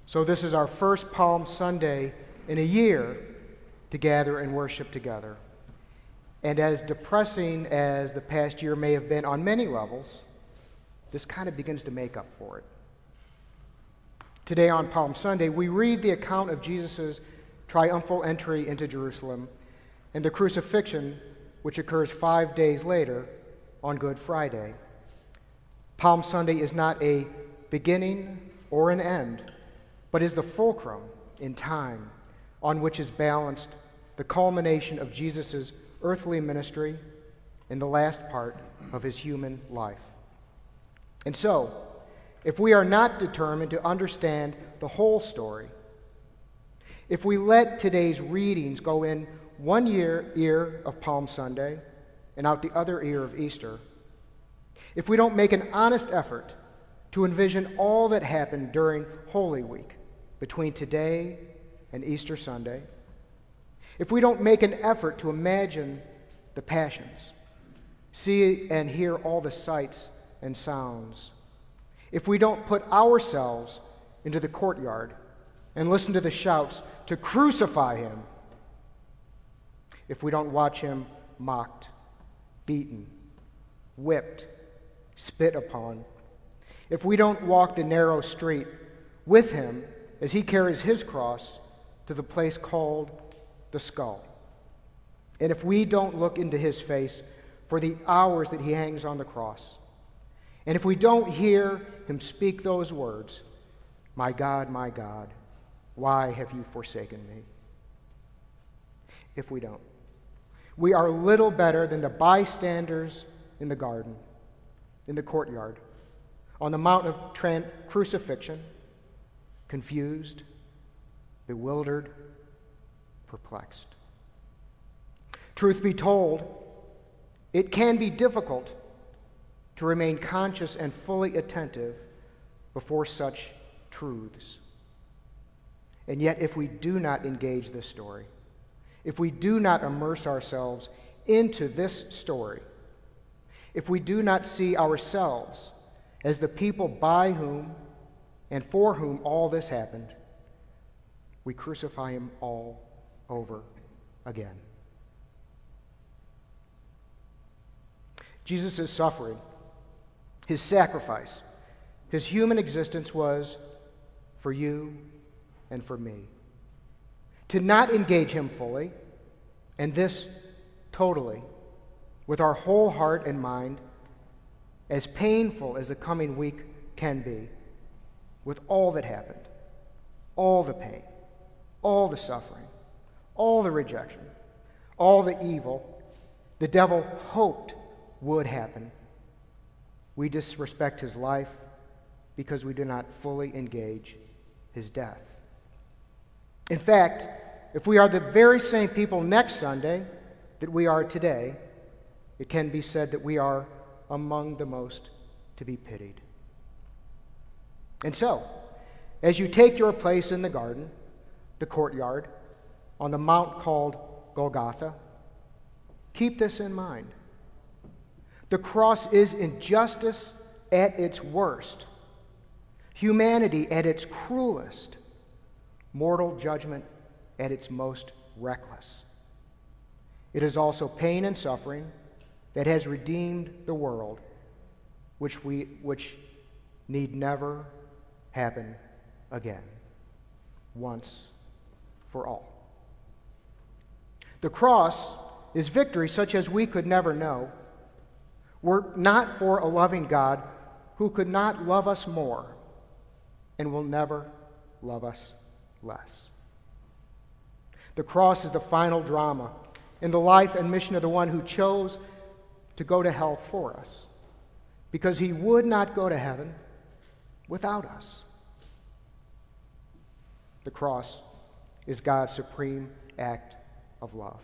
So this is our first Palm Sunday in a year to gather and worship together. And as depressing as the past year may have been on many levels, this kind of begins to make up for it. Today on Palm Sunday, we read the account of Jesus' triumphal entry into Jerusalem and the crucifixion, which occurs 5 days later on Good Friday. Palm Sunday is not a beginning or an end, but is the fulcrum in time on which is balanced the culmination of Jesus' earthly ministry and the last part of his human life. And so, if we are not determined to understand the whole story, if we let today's readings go in one ear of Palm Sunday and out the other ear of Easter, if we don't make an honest effort to envision all that happened during Holy Week between today and Easter Sunday, if we don't make an effort to imagine the passions, see and hear all the sights and sounds, if we don't put ourselves into the courtyard and listen to the shouts to crucify him, if we don't watch him mocked, beaten, whipped, spit upon, if we don't walk the narrow street with him as he carries his cross to the place called the skull, and if we don't look into his face for the hours that he hangs on the cross, and if we don't hear him speak those words, my God, why have you forsaken me? If we don't, we are little better than the bystanders in the garden, in the courtyard, on the Mount of Crucifixion, confused, bewildered, perplexed. Truth be told, it can be difficult to remain conscious and fully attentive before such truths. And yet, if we do not engage this story, if we do not immerse ourselves into this story, if we do not see ourselves as the people by whom and for whom all this happened, we crucify him all over again. Jesus' suffering, his sacrifice, his human existence was for you and for me. To not engage him fully, and this totally, with our whole heart and mind, as painful as the coming week can be, with all that happened, all the pain, all the suffering, all the rejection, all the evil the devil hoped would happen, we disrespect his life because we do not fully engage his death. In fact, if we are the very same people next Sunday that we are today, it can be said that we are among the most to be pitied. And so, as you take your place in the garden, the courtyard, on the mount called Golgotha, keep this in mind. The cross is injustice at its worst, humanity at its cruelest, mortal judgment at its most reckless. It is also pain and suffering that has redeemed the world, which need never happen again, once for all. The cross is victory such as we could never know, were not for a loving God who could not love us more and will never love us less. The cross is the final drama in the life and mission of the one who chose to go to hell for us, because he would not go to heaven without us. The cross is God's supreme act of love.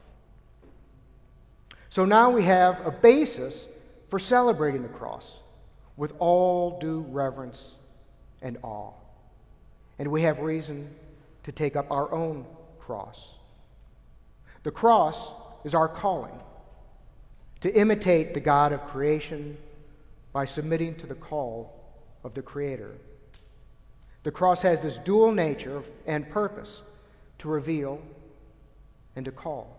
So now we have a basis for celebrating the cross with all due reverence and awe. And we have reason to take up our own cross. The cross is our calling to imitate the God of creation by submitting to the call of the Creator. The cross has this dual nature and purpose to reveal and to call.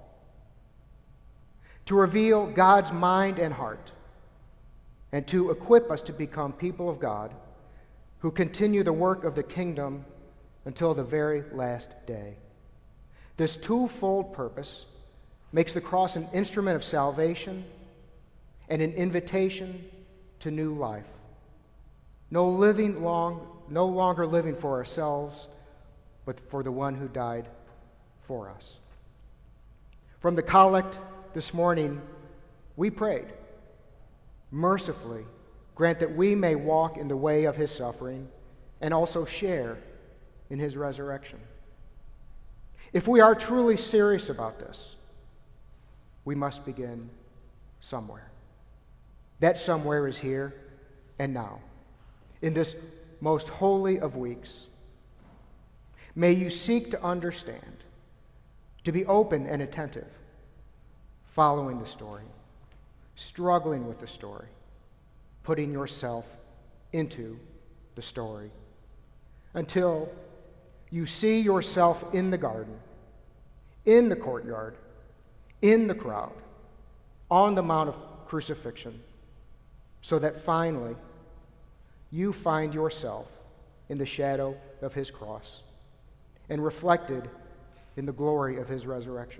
To reveal God's mind and heart, and to equip us to become people of God who continue the work of the kingdom until the very last day. This twofold purpose makes the cross an instrument of salvation and an invitation to new life. No longer living for ourselves, but for the one who died for us. From the collect this morning, we prayed, mercifully grant that we may walk in the way of his suffering and also share in his resurrection. If we are truly serious about this, we must begin somewhere. That somewhere is here and now, in this most holy of weeks. May you seek to understand, to be open and attentive, following the story, struggling with the story, putting yourself into the story, until you see yourself in the garden, in the courtyard, in the crowd, on the Mount of Crucifixion, so that finally you find yourself in the shadow of his cross and reflected in the glory of his resurrection.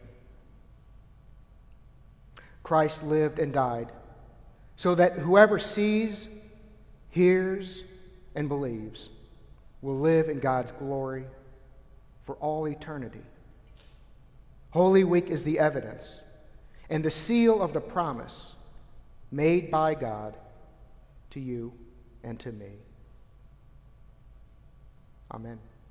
Christ lived and died so that whoever sees, hears, and believes will live in God's glory for all eternity. Holy Week is the evidence and the seal of the promise made by God to you and to me. Amen.